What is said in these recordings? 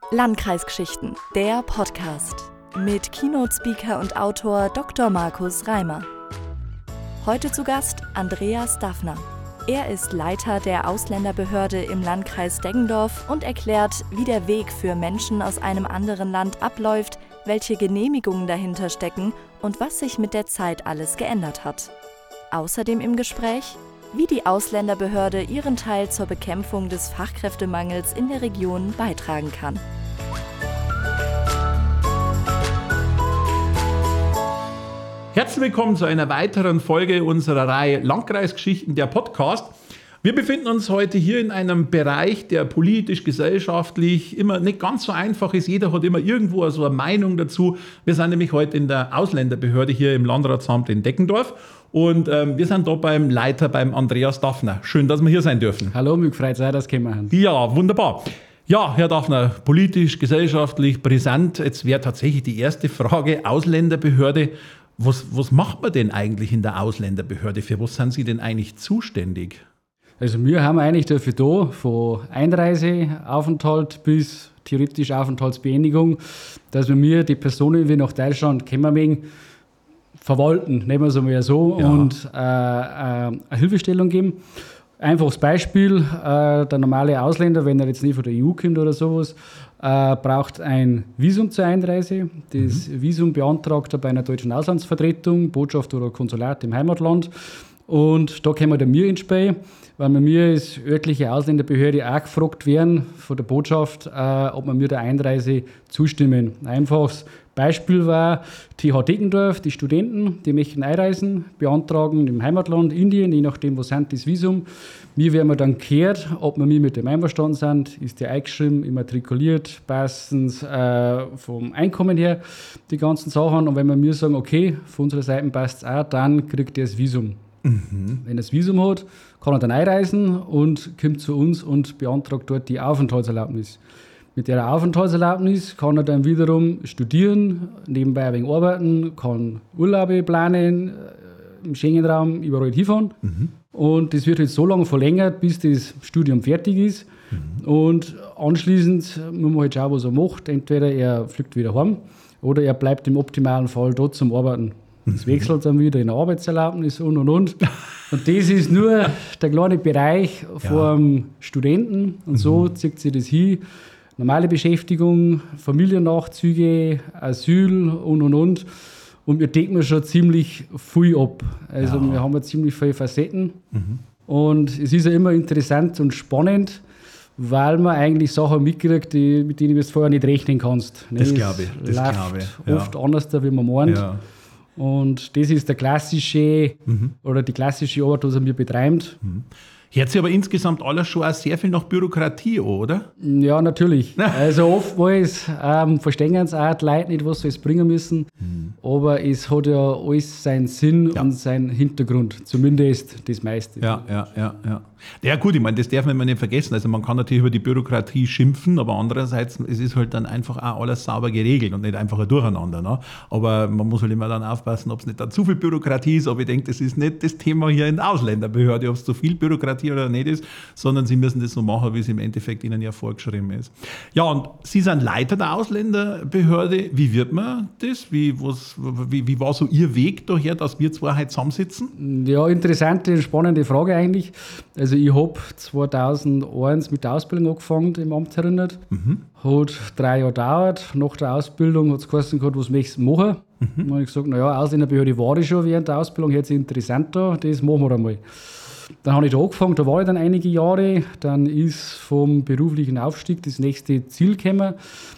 Landkreisgeschichten, der Podcast mit Keynote-Speaker und Autor Dr. Markus Reimer. Heute zu Gast Andreas Daffner. Er ist Leiter der Ausländerbehörde im Landkreis Deggendorf und erklärt, wie der Weg für Menschen aus einem anderen Land abläuft, welche Genehmigungen dahinter stecken und was sich mit der Zeit alles geändert hat. Außerdem im Gespräch, wie die Ausländerbehörde ihren Teil zur Bekämpfung des Fachkräftemangels in der Region beitragen kann. Herzlich willkommen zu einer weiteren Folge unserer Reihe Landkreisgeschichten, der Podcast. Wir befinden uns heute hier in einem Bereich, der politisch, gesellschaftlich immer nicht ganz so einfach ist. Jeder hat immer irgendwo so eine Meinung dazu. Wir sind nämlich heute in der Ausländerbehörde hier im Landratsamt in Deggendorf. Und wir sind da beim Leiter, beim Andreas Daffner. Schön, dass wir hier sein dürfen. Hallo, mich freut es, dass wir machen. Ja, wunderbar. Ja, Herr Daffner, politisch, gesellschaftlich brisant. Jetzt wäre tatsächlich die erste Frage, Ausländerbehörde. Was macht man denn eigentlich in der Ausländerbehörde? Für was sind Sie denn eigentlich zuständig? Also wir haben eigentlich dafür da, von Einreise, Aufenthalt bis theoretisch Aufenthaltsbeendigung, dass wir die Personen, die nach Deutschland kommen mögen, verwalten, nehmen wir es einmal so, ja. Und eine Hilfestellung geben. Einfaches Beispiel, der normale Ausländer, wenn er jetzt nicht von der EU kommt oder sowas, braucht ein Visum zur Einreise. Das Visum beantragt er bei einer deutschen Auslandsvertretung, Botschaft oder Konsulat im Heimatland. Und da kommen wir ins Spiel, weil wir mir als örtliche Ausländerbehörde auch gefragt werden von der Botschaft, ob wir mir der Einreise zustimmen. Einfaches Beispiel war TH Deggendorf, die Studenten, die möchten einreisen, beantragen im Heimatland, Indien, je nachdem, wo sind das Visum. Wir werden dann geklärt, ob wir mit dem einverstanden sind, ist der eingeschrieben, immatrikuliert, passend vom Einkommen her, die ganzen Sachen. Und wenn wir mir sagen, okay, von unserer Seite passt es auch, dann kriegt er das Visum. Wenn er das Visum hat, kann er dann einreisen und kommt zu uns und beantragt dort die Aufenthaltserlaubnis. Mit der Aufenthaltserlaubnis kann er dann wiederum studieren, nebenbei ein wenig arbeiten, kann Urlaube planen, im Schengen-Raum überall hinfahren. Und das wird jetzt so lange verlängert, bis das Studium fertig ist. Und anschließend muss man halt schauen, was er macht. Entweder er fliegt wieder heim oder er bleibt im optimalen Fall dort zum Arbeiten. Das wechselt dann wieder in eine Arbeitserlaubnis und. Und das ist nur der kleine Bereich vom Studenten. Und so zieht sich das hin. Normale Beschäftigung, Familiennachzüge, Asyl und. Und wir decken schon ziemlich viel ab. Also wir haben ja ziemlich viele Facetten. Und es ist ja immer interessant und spannend, weil man eigentlich Sachen mitkriegt, mit denen du vorher nicht rechnen kannst. Das glaube ich. Das läuft oft anders, wie man meint. Ja. Und das ist der klassische oder die klassische Arbeit, die wir betreiben. Hört sich aber insgesamt alles schon auch sehr viel nach Bürokratie an, oder? Ja, natürlich. Also oftmals verstehen es auch die Leute nicht, was sie es bringen müssen. Aber es hat ja alles seinen Sinn und seinen Hintergrund. Zumindest das meiste. Ja gut, ich meine, das darf man immer nicht vergessen. Also man kann natürlich über die Bürokratie schimpfen, aber andererseits, es ist halt dann einfach auch alles sauber geregelt und nicht einfach ein Durcheinander. Ne? Aber man muss halt immer dann aufpassen, ob es nicht dann zu viel Bürokratie ist. Aber ich denke, das ist nicht das Thema hier in der Ausländerbehörde, ob es zu viel Bürokratie oder nicht ist, sondern sie müssen das so machen, wie es im Endeffekt ihnen ja vorgeschrieben ist. Ja, und Sie sind Leiter der Ausländerbehörde. Wie wird man das? Wie war so Ihr Weg daher, dass wir zwei heute zusammensitzen? Ja, interessante, spannende Frage eigentlich. Also ich habe 2001 mit der Ausbildung angefangen im Amt erinnert. Hat 3 Jahre gedauert. Nach der Ausbildung hat es geheißen, was möchtest du machen? Dann habe ich gesagt, Ausländerbehörde war ich schon während der Ausbildung, jetzt interessant da, das machen wir einmal. Dann habe ich da angefangen, da war ich dann einige Jahre. Dann ist vom beruflichen Aufstieg das nächste Ziel gekommen.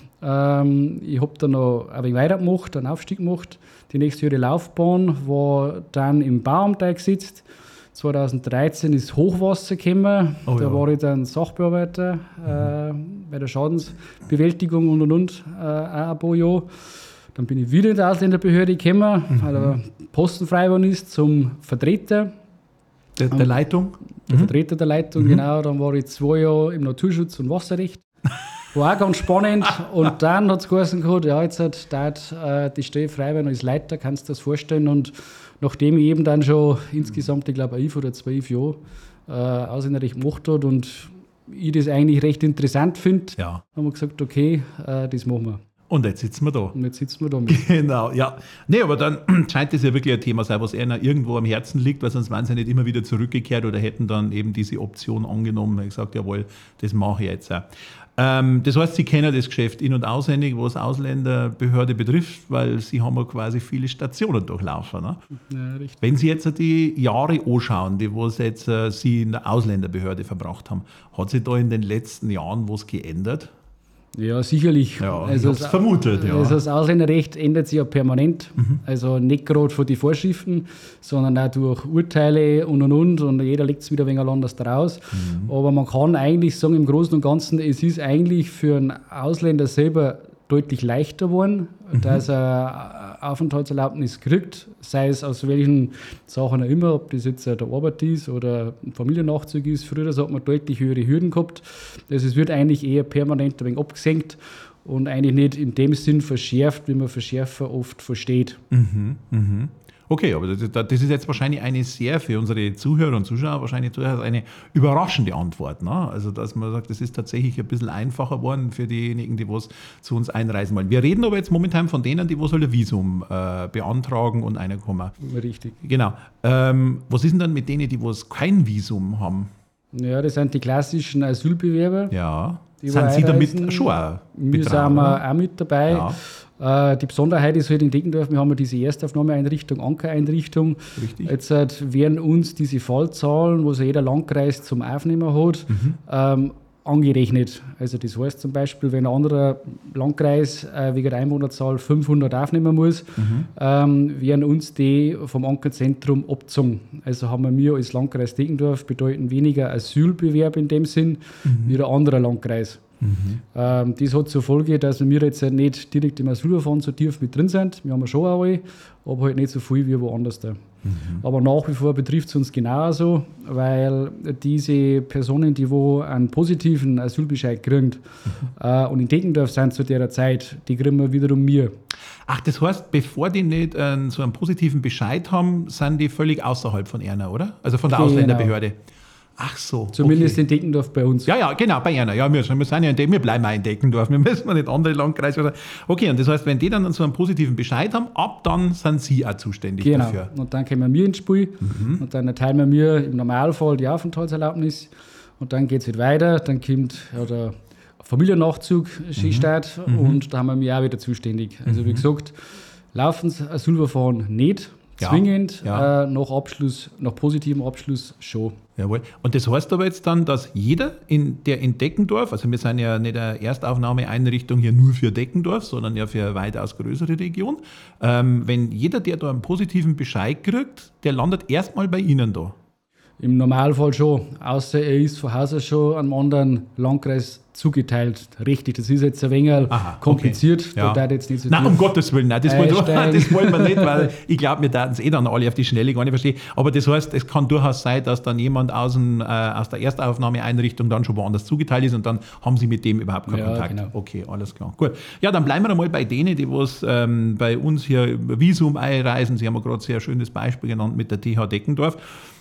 Ich habe dann noch ein wenig weitergemacht, einen Aufstieg gemacht. Die nächste höhere Laufbahn war dann im Bauamt eingesetzt. 2013 ist Hochwasser gekommen. Da war ich dann Sachbearbeiter bei der Schadensbewältigung und auch ein paar Jahre. Dann bin ich wieder in der Ausländerbehörde gekommen, weil der Posten frei geworden ist zum Vertreter. Der Leitung? Der Vertreter der Leitung, genau. Dann war ich 2 Jahre im Naturschutz- und Wasserrecht. War auch ganz spannend. Und dann hat es geheißen, jetzt hat die Stelle frei werden als Leiter, kannst du das vorstellen. Und nachdem ich eben dann schon insgesamt, ich glaube, 11 oder 12 Jahre Ausländerrecht gemacht habe und ich das eigentlich recht interessant finde, Ja. haben wir gesagt, okay, das machen wir. Und jetzt sitzen wir da. Und jetzt sitzen wir da mit. Genau, ja. Nee, aber dann scheint das ja wirklich ein Thema sein, was ihnen irgendwo am Herzen liegt, weil sonst wären sie nicht immer wieder zurückgekehrt oder hätten dann eben diese Option angenommen und gesagt, jawohl, das mache ich jetzt auch. Das heißt, Sie kennen das Geschäft in- und auswendig, was Ausländerbehörde betrifft, weil Sie haben ja quasi viele Stationen durchlaufen. Ne? Ja, richtig. Wenn Sie jetzt die Jahre anschauen, die was jetzt Sie in der Ausländerbehörde verbracht haben, hat sich da in den letzten Jahren was geändert? Ja, sicherlich. Ja, ich hab's vermutet, ja. Also das Ausländerrecht ändert sich ja permanent. Also nicht gerade von den Vorschriften, sondern auch durch Urteile und jeder legt es wieder ein wenig anders draus. Aber man kann eigentlich sagen, im Großen und Ganzen, es ist eigentlich für einen Ausländer selber deutlich leichter geworden, dass er Aufenthaltserlaubnis kriegt, sei es aus welchen Sachen auch immer, ob das jetzt der Arbeit ist oder ein Familiennachzug ist. Früher hat man deutlich höhere Hürden gehabt. Also es wird eigentlich eher permanent ein wenig abgesenkt und eigentlich nicht in dem Sinn verschärft, wie man Verschärfer oft versteht. Okay, aber das ist jetzt wahrscheinlich für unsere Zuhörer und Zuschauer wahrscheinlich durchaus eine überraschende Antwort. Ne? Also, dass man sagt, das ist tatsächlich ein bisschen einfacher geworden für diejenigen, die was zu uns einreisen wollen. Wir reden aber jetzt momentan von denen, die was halt ein Visum beantragen und reinkommen. Richtig. Genau. Was ist denn dann mit denen, die was kein Visum haben? Ja, das sind die klassischen Asylbewerber. Ja. Die Sind Sie damit einreisen. schon auch Wir sind betraut, oder? auch mit dabei. Ja. Die Besonderheit ist halt in Deggendorf, wir haben ja diese Erstaufnahmeeinrichtung, Ankereinrichtung. Richtig. Jetzt werden uns diese Fallzahlen, was jeder Landkreis zum Aufnehmen hat, angerechnet. Also das heißt zum Beispiel, wenn ein anderer Landkreis wegen der Einwohnerzahl 500 aufnehmen muss, werden uns die vom Ankerzentrum abgezogen. Also haben wir als Landkreis Deggendorf bedeutend weniger Asylbewerb in dem Sinn wie der andere Landkreis. Das hat zur Folge, dass wir jetzt nicht direkt im Asylverfahren so tief mit drin sind. Wir haben ja schon alle, aber halt nicht so viel wie woanders da. Aber nach wie vor betrifft es uns genauso, weil diese Personen, die wo einen positiven Asylbescheid kriegen und in Deggendorf sind zu der Zeit, die kriegen wir wiederum wir. Ach, das heißt, bevor die nicht so einen positiven Bescheid haben, sind die völlig außerhalb von einer, oder? Also von der Genau. Ausländerbehörde. Ach so. Zumindest okay. in Deggendorf bei uns. Ja, genau, bei einer. Ja, wir sind ja wir bleiben auch in Deggendorf. Wir müssen nicht andere Landkreise. Okay, und das heißt, wenn die dann so einen positiven Bescheid haben, ab dann sind Sie auch zuständig Genau. dafür. Und dann kommen wir ins Spiel und dann erteilen wir im Normalfall die Aufenthaltserlaubnis und dann geht es halt weiter. Dann kommt der Familiennachzug statt und da haben wir auch wieder zuständig. Also wie gesagt, laufendes Asylverfahren nicht Ja, zwingend, ja. nach positivem Abschluss schon. Jawohl. Und das heißt aber jetzt dann, dass jeder, der in Deggendorf, also wir sind ja nicht eine Erstaufnahmeeinrichtung hier nur für Deggendorf, sondern ja für eine weitaus größere Region, wenn jeder, der da einen positiven Bescheid kriegt, der landet erstmal bei Ihnen da. Im Normalfall schon, außer er ist von Haus aus schon einem anderen Landkreis zugeteilt. Richtig, das ist jetzt ein wenig kompliziert. Okay. Ja. Da darf jetzt nicht so Nein, tief um Gottes Willen, nein, das wollen einsteigen. wir nicht, weil ich glaube, wir taten es dann alle auf die Schnelle gar nicht verstehen. Aber das heißt, es kann durchaus sein, dass dann jemand aus der Erstaufnahmeeinrichtung dann schon woanders zugeteilt ist und dann haben Sie mit dem überhaupt keinen Ja, Kontakt. genau. Okay, alles klar. Gut. Ja, dann bleiben wir einmal bei denen, die was bei uns hier über Visum einreisen. Sie haben ja gerade ein sehr schönes Beispiel genannt mit der TH Deggendorf.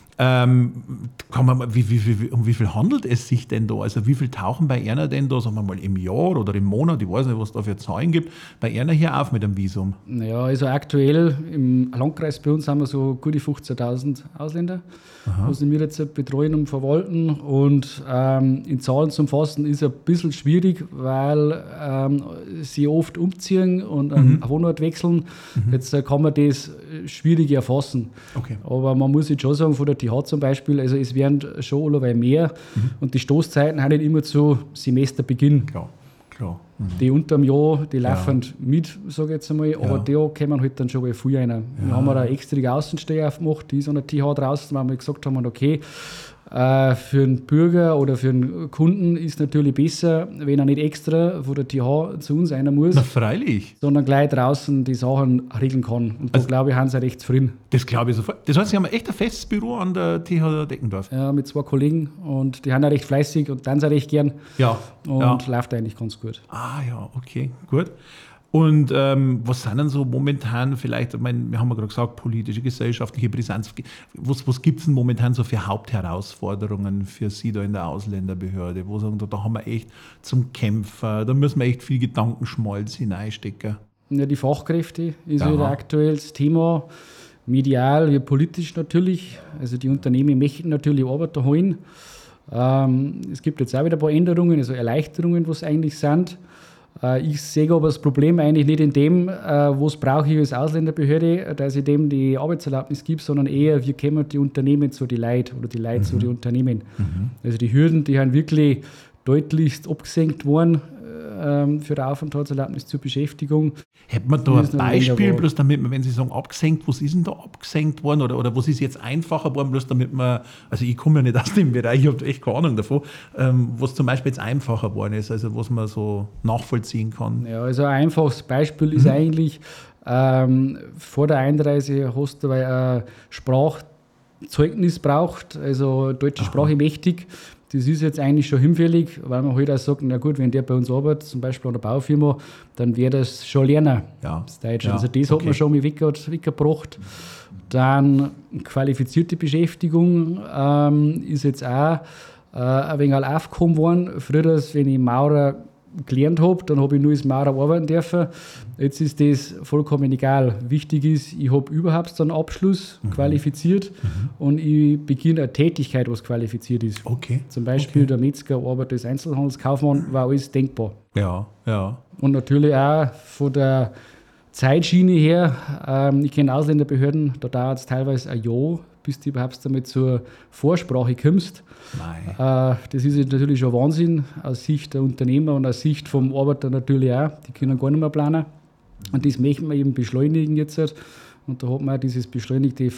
Kann man mal, um wie viel handelt es sich denn da? Also wie viel tauchen bei einer denn da, sagen wir mal, im Jahr oder im Monat, ich weiß nicht, was es da für Zahlen gibt, bei einer hier auf mit einem Visum? Ja, also aktuell im Landkreis bei uns haben wir so gute 15.000 Ausländer, was wir jetzt betreuen und verwalten. Und in Zahlen zu fassen ist ein bisschen schwierig, weil sie oft umziehen und einen Wohnort wechseln. Jetzt kann man das schwierig erfassen. Okay. Aber man muss jetzt schon sagen, von der TH zum Beispiel, also es werden schon allerweil mehr und die Stoßzeiten haben nicht immer zu Semesterbeginn. Klar. Die unterm Jahr, die laufen mit, sage ich jetzt einmal, aber Ja. da kommen halt dann schon mal früh rein. Wir haben eine extra Außenstelle aufgemacht, die ist an der TH draußen, weil wir gesagt haben, okay, für einen Bürger oder für einen Kunden ist natürlich besser, wenn er nicht extra von der TH zu uns rein muss, Na freilich, sondern gleich draußen die Sachen regeln kann. Und da glaube ich, haben sie recht zufrieden. das glaube ich sofort. Das heißt, Sie haben echt ein festes Büro an der TH Deggendorf? Ja, mit 2 Kollegen und die haben auch recht fleißig und dann auch recht gern Ja. und läuft eigentlich ganz gut. Ah ja, okay, gut. Und was sind denn so momentan vielleicht, ich meine, wir haben ja gerade gesagt, politische, gesellschaftliche Brisanz, was gibt es denn momentan so für Hauptherausforderungen für Sie da in der Ausländerbehörde? Wo sagen, da haben wir echt zum Kämpfen, da müssen wir echt viel Gedankenschmalz hineinstecken. Ja, die Fachkräfte ist wieder aktuell das Thema. Medial wie politisch natürlich. Also die Unternehmen möchten natürlich Arbeiter holen. Es gibt jetzt auch wieder ein paar Änderungen, also Erleichterungen, was eigentlich sind. Ich sehe aber das Problem eigentlich nicht in dem, was brauche ich als Ausländerbehörde, dass ich dem die Arbeitserlaubnis gebe, sondern eher, wie kommen die Unternehmen zu den Leuten oder die Leute zu den Unternehmen. Also die Hürden, die haben wirklich deutlichst abgesenkt worden für die Aufenthaltserlaubnis zur Beschäftigung. Hätte man da ein Beispiel, bloß damit man, wenn Sie sagen abgesenkt, was ist denn da abgesenkt worden oder was ist jetzt einfacher worden, bloß damit man, also ich komme ja nicht aus dem Bereich, ich habe echt keine Ahnung davon, was zum Beispiel jetzt einfacher worden ist, also was man so nachvollziehen kann. Ja, also ein einfaches Beispiel ist eigentlich, vor der Einreise hast du ein Sprachzeugnis braucht, also deutsche Sprache mächtig. Das ist jetzt eigentlich schon hinfällig, weil man halt auch sagt, na gut, wenn der bei uns arbeitet, zum Beispiel an der Baufirma, dann wäre das schon lernen, das Deutsch. Ja, also das hat man schon mal weggebracht. Dann qualifizierte Beschäftigung ist jetzt auch ein wenig aufgekommen worden. Früher, wenn ich Maurer gelernt habe, dann habe ich nur als Maurer arbeiten dürfen. Jetzt ist das vollkommen egal. Wichtig ist, ich habe überhaupt einen Abschluss qualifiziert und ich beginne eine Tätigkeit, was qualifiziert ist. Okay. Zum Beispiel der Metzger arbeitet als Einzelhandelskaufmann, war alles denkbar. Ja. Und natürlich auch von der Zeitschiene her, ich kenne Ausländerbehörden, da dauert es teilweise ein Jahr, bis du überhaupt damit zur Vorsprache kommst. Das ist natürlich schon Wahnsinn, aus Sicht der Unternehmer und aus Sicht vom Arbeiter natürlich auch. Die können gar nicht mehr planen. Und das möchten wir eben beschleunigen jetzt. Und da hat man auch dieses beschleunigte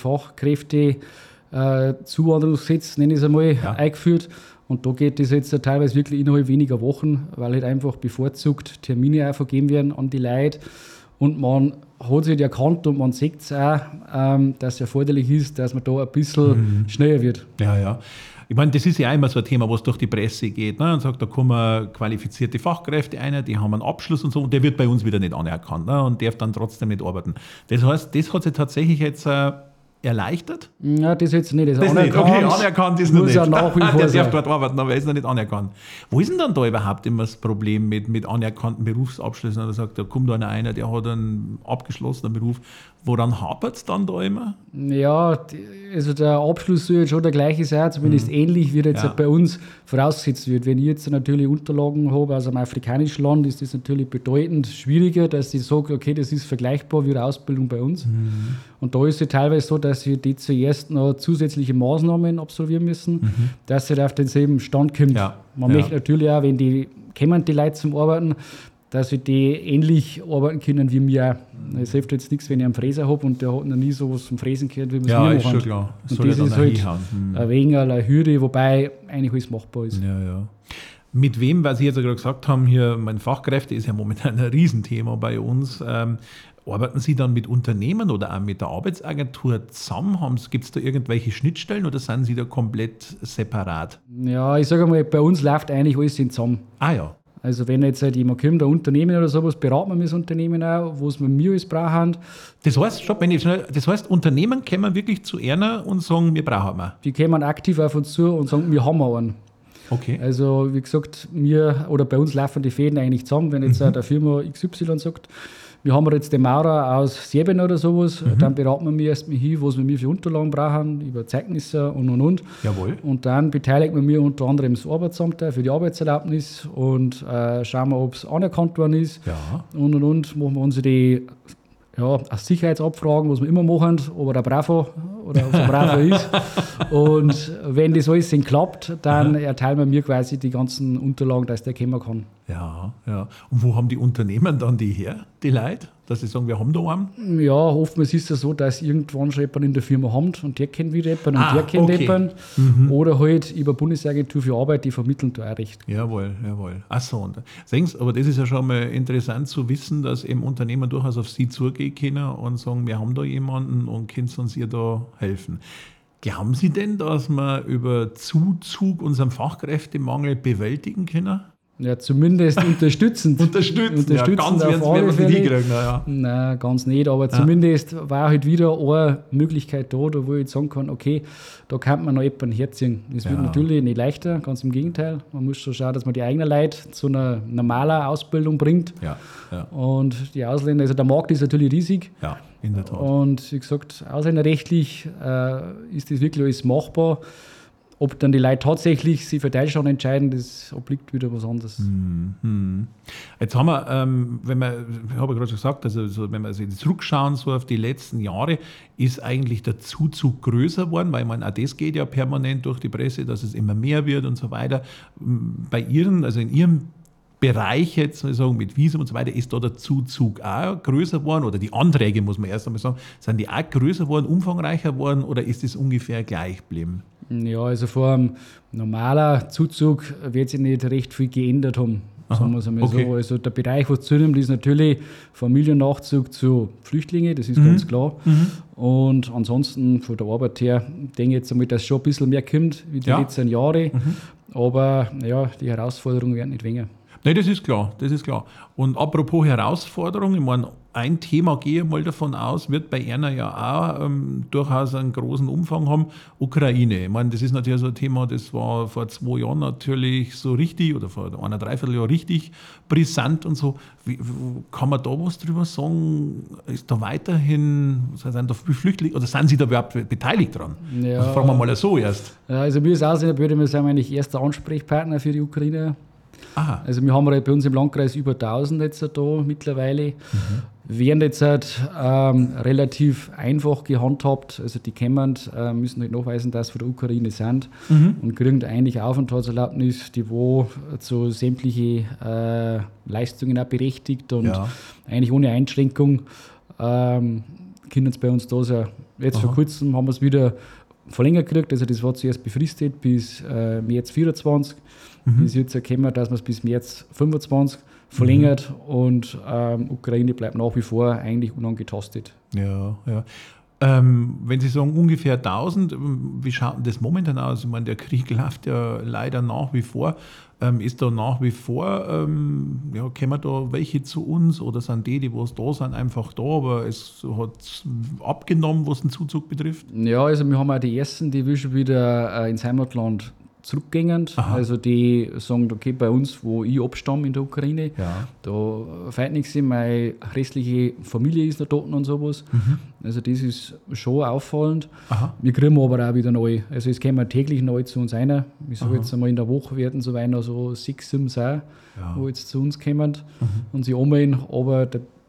Fachkräfte-Zuwanderungsgesetz, nenne ich es einmal, eingeführt. Und da geht das jetzt teilweise wirklich innerhalb weniger Wochen, weil halt einfach bevorzugt Termine auch vergeben werden an die Leute. Und man hat sich erkannt und man sieht es auch, dass es erforderlich ist, dass man da ein bisschen schneller wird. Ja. Ich meine, das ist ja auch immer so ein Thema, was durch die Presse geht. Ne? Und sagt, da kommen qualifizierte Fachkräfte ein, die haben einen Abschluss und so, und der wird bei uns wieder nicht anerkannt, ne? Und darf dann trotzdem nicht arbeiten. Das heißt, das hat sich tatsächlich jetzt erleichtert? Ja, das jetzt nicht. Das nicht. Okay, anerkannt ist noch nicht. Nach wie vor der darf dort arbeiten, aber er ist noch nicht anerkannt. Wo ist denn dann da überhaupt immer das Problem mit anerkannten Berufsabschlüssen? Da sagt, da kommt einer, der hat einen abgeschlossenen Beruf. Woran hapert es dann da immer? Ja, also der Abschluss soll jetzt schon der gleiche sein, zumindest ähnlich, wie jetzt bei uns vorausgesetzt wird. Wenn ich jetzt natürlich Unterlagen habe aus einem afrikanischen Land, ist das natürlich bedeutend schwieriger, dass ich sage, okay, das ist vergleichbar wie eine Ausbildung bei uns. Und da ist es teilweise so, dass wir die zuerst noch zusätzliche Maßnahmen absolvieren müssen, dass sie auf denselben Stand kommt. Man möchte natürlich auch, wenn die Leute zum Arbeiten, dass wir die ähnlich arbeiten können wie wir. Es hilft jetzt nichts, wenn ich einen Fräser habe und der hat noch nie so was zum Fräsen gehört, wie wir es mir machen. Ja, ist schon klar. Und das ist halt ein wenig eine Hürde, wobei eigentlich alles machbar ist. Ja. Mit wem, weil Sie jetzt ja gerade gesagt haben, hier, mein Fachkräfte ist ja momentan ein Riesenthema bei uns. Arbeiten Sie dann mit Unternehmen oder auch mit der Arbeitsagentur zusammen? Gibt es da irgendwelche Schnittstellen oder sind Sie da komplett separat? Ja, ich sage mal, bei uns läuft eigentlich alles zusammen. Ah ja. Also wenn jetzt jemand kommt, ein Unternehmen oder sowas, beraten wir das Unternehmen auch, was wir alles brauchen. Das heißt, Unternehmen kommen wirklich zu einer und sagen, wir brauchen einen. Die kommen aktiv auf uns zu und sagen, wir haben einen. Okay. Also wie gesagt, bei uns laufen die Fäden eigentlich zusammen. Wenn jetzt der Firma XY sagt, wir haben jetzt den Maurer aus Serbien oder sowas, dann beraten wir mich erstmal hin, was wir für Unterlagen brauchen, über Zeugnisse und. Jawohl. Und dann beteiligen wir mich unter anderem das Arbeitsamt für die Arbeitserlaubnis und schauen wir, ob es anerkannt worden ist. Ja. Und. Machen wir unsere Sicherheitsabfragen, was wir immer machen, ob er bravo oder ob er bravo ist. Und wenn das alles klappt, dann erteilen wir mir quasi die ganzen Unterlagen, dass der kommen kann. Ja. Und wo haben die Unternehmen dann die her, die Leute? Dass sie sagen, wir haben da einen? Ja, oftmals ist es so, dass irgendwann schon jemand in der Firma haben und der kennt wieder jemanden und der kennt jemanden. Oder halt über Bundesagentur für Arbeit, die vermitteln da auch recht. Jawohl. Ach so. Sehen Sie, aber das ist ja schon mal interessant zu wissen, dass eben Unternehmen durchaus auf Sie zugehen können und sagen, wir haben da jemanden und können uns ihr da helfen. Glauben Sie denn, dass wir über Zuzug unseren Fachkräftemangel bewältigen können? Ja, zumindest unterstützend. Unterstützen, ja, ganz werden wir es nicht hinkriegen. Ja. Nein, ganz nicht, aber zumindest war halt wieder eine Möglichkeit da, wo ich jetzt sagen kann, okay, da kann man noch jemanden herziehen. Das wird natürlich nicht leichter, ganz im Gegenteil. Man muss schon schauen, dass man die eigenen Leute zu einer normalen Ausbildung bringt. Ja. Und die Ausländer, also der Markt ist natürlich riesig. Ja, in der Tat. Und wie gesagt, ausländerrechtlich ist das wirklich alles machbar. Ob dann die Leute tatsächlich sich für Deutschland entscheiden, das obliegt wieder was anderes. Jetzt haben wir, ich habe ja gerade gesagt, also so, wenn wir also zurückschauen so auf die letzten Jahre, ist eigentlich der Zuzug größer geworden, weil auch das geht ja permanent durch die Presse, dass es immer mehr wird und so weiter. Bei Ihren, also in Ihrem Bereich jetzt sagen, mit Visum und so weiter, ist da der Zuzug auch größer geworden oder die Anträge, muss man erst einmal sagen, sind die auch größer geworden, umfangreicher geworden oder ist es ungefähr gleich geblieben? Ja, also vor einem normalen Zuzug wird sich nicht recht viel geändert haben, sagen wir es einmal so. Also der Bereich, was zunimmt, ist natürlich Familiennachzug zu Flüchtlingen, das ist ganz klar. Und ansonsten von der Arbeit her denke ich jetzt einmal, dass schon ein bisschen mehr kommt wie die letzten Jahre. Aber ja, die Herausforderungen werden nicht weniger. Nein, das ist klar. Und apropos Herausforderung, ich meine, ein Thema, gehe ich mal davon aus, wird bei Erna ja auch durchaus einen großen Umfang haben, Ukraine. Ich meine, das ist natürlich so ein Thema, das war vor 2 Jahren natürlich so richtig, oder vor 1,3 Jahr richtig brisant und so. Kann man da was drüber sagen? Ist da weiterhin, sind da Flüchtlinge, oder sind Sie da überhaupt beteiligt dran? Ja. Also fragen wir mal so erst. Ja, also wir als Ausländerbehörde sind eigentlich erster Ansprechpartner für die Ukraine. Aha. Also wir haben bei uns im Landkreis über 1000 jetzt da mittlerweile. Werden jetzt relativ einfach gehandhabt. Also die kommen, müssen halt nachweisen, dass sie von der Ukraine sind und kriegen eigentlich Aufenthaltserlaubnis, die wo zu sämtliche Leistungen auch berechtigt und eigentlich ohne Einschränkung können sie bei uns da sein. Jetzt vor kurzem haben wir es wieder verlängert gekriegt, also das war zuerst befristet bis März 24. Ist jetzt erkennen, dass man es bis März 25 verlängert und Ukraine bleibt nach wie vor eigentlich unangetastet. Ja. Wenn Sie sagen ungefähr 1000, wie schaut denn das momentan aus? Ich meine, der Krieg läuft ja leider nach wie vor. Ist da nach wie vor, kommen da welche zu uns oder sind die was da sind, einfach da, aber es hat abgenommen, was den Zuzug betrifft? Ja, also wir haben auch die Ersten, die will schon wieder ins Heimatland zurückgehen. Also die sagen, okay, bei uns, wo ich abstamme in der Ukraine, da fällt nichts hin, meine restliche Familie ist noch dort und sowas. Also das ist schon auffallend. Wir kriegen aber auch wieder neu. Also es kommen täglich neu zu uns rein. Ich sage jetzt einmal, in der Woche werden so weiter so 6, 7 sein, wo jetzt zu uns kommen und sie anmelden. Aber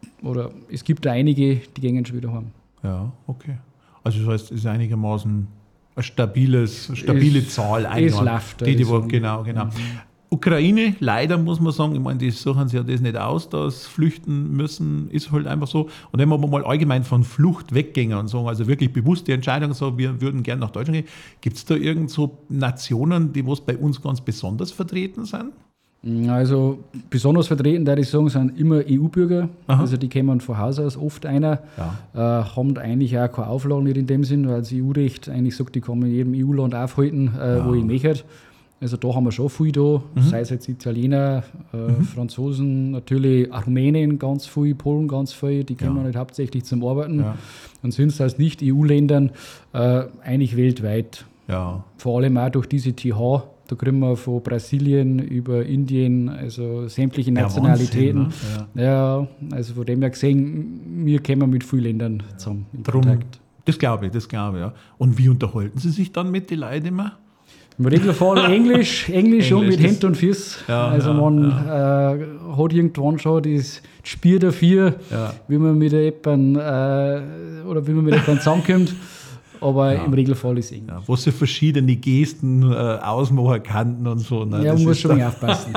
es gibt da einige, die gehen schon wieder heim. Ja, okay. Also das heißt, es ist einigermaßen eine stabile Zahl. Es läuft. Genau. Ukraine, leider muss man sagen, ich meine, die suchen sich ja das nicht aus, dass flüchten müssen, ist halt einfach so. Und wenn wir mal allgemein von Flucht weggehen und sagen, also wirklich bewusste Entscheidung, so, wir würden gerne nach Deutschland gehen, gibt es da irgend so Nationen, die was bei uns ganz besonders vertreten sind? Also besonders vertreten, würde ich sagen, sind immer EU-Bürger. Also die kommen von Haus aus oft einer, haben eigentlich auch keine Auflagen nicht in dem Sinn, weil das EU-Recht eigentlich sagt, die kann man in jedem EU-Land aufhalten, wo ich möchte. Also da haben wir schon viel da, sei es jetzt Italiener, Franzosen, natürlich auch Rumänen ganz viel, Polen ganz viel, die kommen halt hauptsächlich zum Arbeiten. Und sind es aus Nicht-EU-Ländern eigentlich weltweit. Vor allem auch durch diese TH. Da kriegen wir von Brasilien über Indien, also sämtliche Nationalitäten. Wahnsinn, ne? Ja, also von dem her gesehen, wir kommen mit vielen Ländern zusammen in Kontakt. Das glaube ich, ja. Und wie unterhalten Sie sich dann mit den Leuten immer? Im Regelfall Englisch und mit Händen und Füßen. Man hat irgendwann schon das Spiel dafür, wie man mit jemandem zusammenkommt. Aber im Regelfall ist es Englisch. Wo sie verschiedene Gesten ausmachen kannten und so. Ne? Ja, man muss schon aufpassen.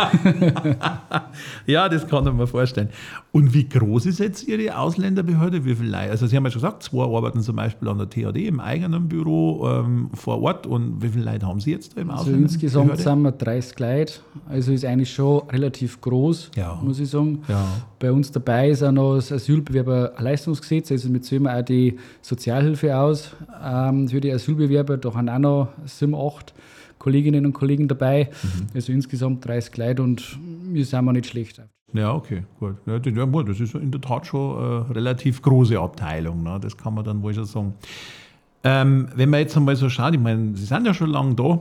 Ja, das kann ich mir vorstellen. Und wie groß ist jetzt Ihre Ausländerbehörde? Wie viele Leute? Also Sie haben ja schon gesagt, 2 arbeiten zum Beispiel an der THD im eigenen Büro vor Ort. Und wie viele Leute haben Sie jetzt da im Ausländerbehörde? Also insgesamt sind wir 30 Leute. Also ist eigentlich schon relativ groß, muss ich sagen. Bei uns dabei ist auch noch das Asylbewerberleistungsgesetz. Also wir zählen auch die Sozialhilfe aus für die Asylbewerber. Da haben auch noch 7, 8 Kolleginnen und Kollegen dabei. Also insgesamt 30 Leute. Und wir sind nicht schlecht auf. Ja, okay, gut. Ja, das ist in der Tat schon eine relativ große Abteilung, ne? Das kann man dann wohl schon sagen. Wenn man jetzt einmal so schaut, ich meine, Sie sind ja schon lange da,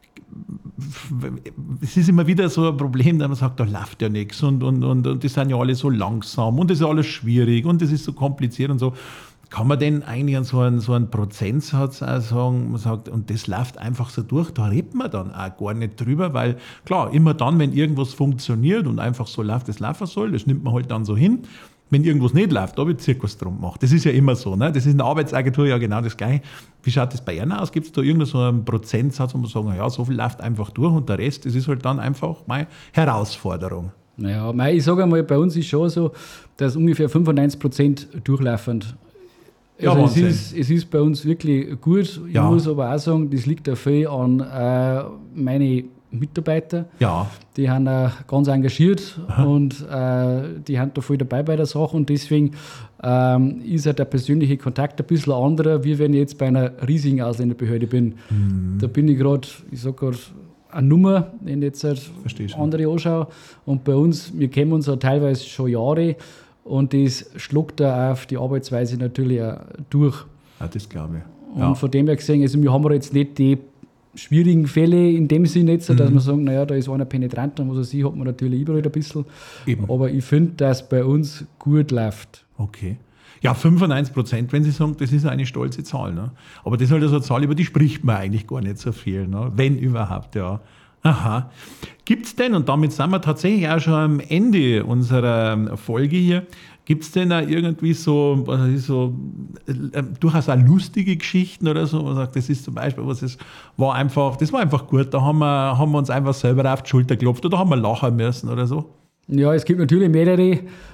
es ist immer wieder so ein Problem, dass man sagt, da läuft ja nichts und die sind ja alle so langsam und das ist alles schwierig und das ist so kompliziert und so. Kann man denn eigentlich an so einen Prozentsatz auch sagen, man sagt, und das läuft einfach so durch, da redet man dann auch gar nicht drüber, weil klar, immer dann, wenn irgendwas funktioniert und einfach so läuft, das laufen soll, das nimmt man halt dann so hin. Wenn irgendwas nicht läuft, da wird Zirkus drum gemacht. Das ist ja immer so, ne? Das ist in der Arbeitsagentur ja genau das Gleiche. Wie schaut das bei Ihnen aus? Gibt es da irgendeinen so einen Prozentsatz, wo man sagen, ja, so viel läuft einfach durch und der Rest, das ist halt dann einfach meine Herausforderung. Naja, ich sage einmal, bei uns ist schon so, dass ungefähr 95% durchlaufend. Ja, also es ist bei uns wirklich gut. Ich muss aber auch sagen, das liegt auch viel an meine Mitarbeiter. Ja. Die sind ganz engagiert und die sind da voll dabei bei der Sache und deswegen ist halt der persönliche Kontakt ein bisschen anderer, wie wenn ich jetzt bei einer riesigen Ausländerbehörde bin. Da bin ich gerade, ich sage gerade, eine Nummer, wenn ich jetzt halt andere anschaue. Und bei uns, wir kennen uns ja teilweise schon Jahre und das schluckt da auf die Arbeitsweise natürlich auch durch. Ja, das glaube ich. Und von dem her gesehen, also wir haben jetzt nicht die schwierigen Fälle in dem Sinne jetzt, dass man sagen, naja, da ist einer penetrant, und was weiß ich, hat man natürlich überall ein bisschen. Eben. Aber ich finde, dass bei uns gut läuft. Okay. Ja, 95%, wenn Sie sagen, das ist eine stolze Zahl. Ne? Aber das ist halt so eine Zahl, über die spricht man eigentlich gar nicht so viel, ne? Wenn überhaupt, ja. Aha. Gibt es denn, und damit sind wir tatsächlich auch schon am Ende unserer Folge hier, gibt es denn auch irgendwie so durchaus auch lustige Geschichten oder so? Man sagt, das ist zum Beispiel, das war einfach gut, da haben wir uns einfach selber auf die Schulter geklopft oder haben wir lachen müssen oder so? Ja, es gibt natürlich mehrere,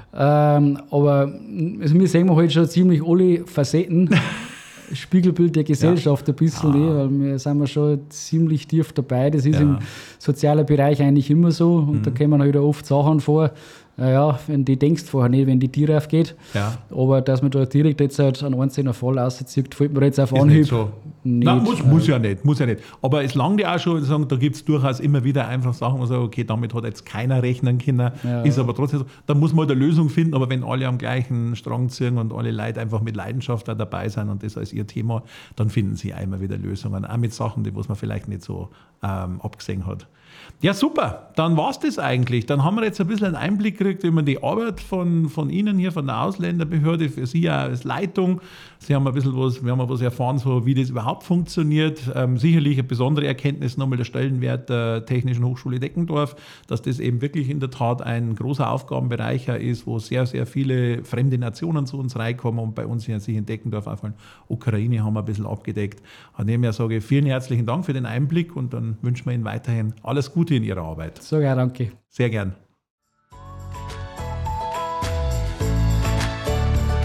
aber also wir sehen halt schon ziemlich alle Facetten. Spiegelbild der Gesellschaft ein bisschen, weil wir sind schon ziemlich tief dabei. Das ist im sozialen Bereich eigentlich immer so und da kommen halt oft Sachen vor, naja, wenn du denkst vorher nicht, wenn die Tür aufgeht. Ja. Aber dass man da direkt jetzt halt einen einzelnen Fall rauszieht, fällt mir jetzt auf Anhieb. Nicht so. Nein, muss ja nicht. Aber es langt ja auch schon, sagen, da gibt es durchaus immer wieder einfach Sachen, wo man sagt, okay, damit hat jetzt keiner rechnen können, ist aber trotzdem so. Da muss man halt eine Lösung finden, aber wenn alle am gleichen Strang ziehen und alle Leute einfach mit Leidenschaft da dabei sind und das als ihr Thema, dann finden sie auch immer wieder Lösungen, auch mit Sachen, die was man vielleicht nicht so abgesehen hat. Ja, super. Dann war es das eigentlich. Dann haben wir jetzt ein bisschen einen Einblick gekriegt über die Arbeit von Ihnen hier, von der Ausländerbehörde, für Sie ja als Leitung. Sie haben wir haben was erfahren, so wie das überhaupt funktioniert. Sicherlich eine besondere Erkenntnis nochmal der Stellenwert der Technischen Hochschule Deckendorf, dass das eben wirklich in der Tat ein großer Aufgabenbereich ist, wo sehr, sehr viele fremde Nationen zu uns reinkommen und bei uns hier sich in Deckendorf auch von Ukraine haben wir ein bisschen abgedeckt. An dem her sage ich vielen herzlichen Dank für den Einblick und dann wünschen wir Ihnen weiterhin alles Gute in Ihrer Arbeit. So, ja, danke. Sehr gern.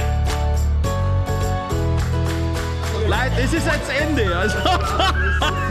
Leute, es ist jetzt Ende. Also